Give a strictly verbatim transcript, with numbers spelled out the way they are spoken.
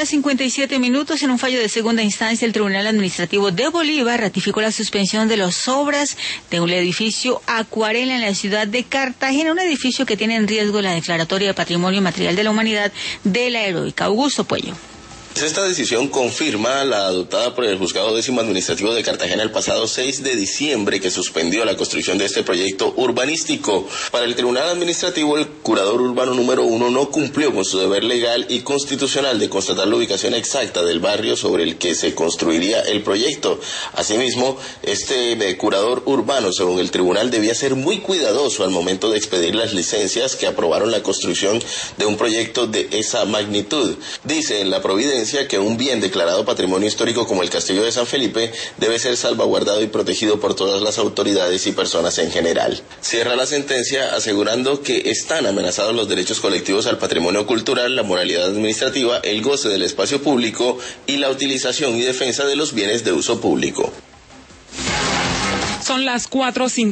horas cincuenta y siete minutos. En un fallo de segunda instancia, el Tribunal Administrativo de Bolívar ratificó la suspensión de las obras de un edificio Acuarela en la ciudad de Cartagena, un edificio que tiene en riesgo la declaratoria de Patrimonio Material de la Humanidad de la Heroica. Augusto Puello. Esta decisión confirma la adoptada por el Juzgado Décimo Administrativo de Cartagena el pasado seis de diciembre, que suspendió la construcción de este proyecto urbanístico. Para el Tribunal Administrativo, el curador urbano número uno no cumplió con su deber legal y constitucional de constatar la ubicación exacta del barrio sobre el que se construiría el proyecto. Asimismo, este eh, curador urbano, según el tribunal, debía ser muy cuidadoso al momento de expedir las licencias que aprobaron la construcción de un proyecto de esa magnitud. Dice en la Providencia que un bien declarado patrimonio histórico como el Castillo de San Felipe debe ser salvaguardado y protegido por todas las autoridades y personas en general. Cierra la sentencia asegurando que están amenazados los derechos colectivos al patrimonio cultural, la moralidad administrativa, el goce del espacio público y la utilización y defensa de los bienes de uso público. Son las cuatro cincuenta.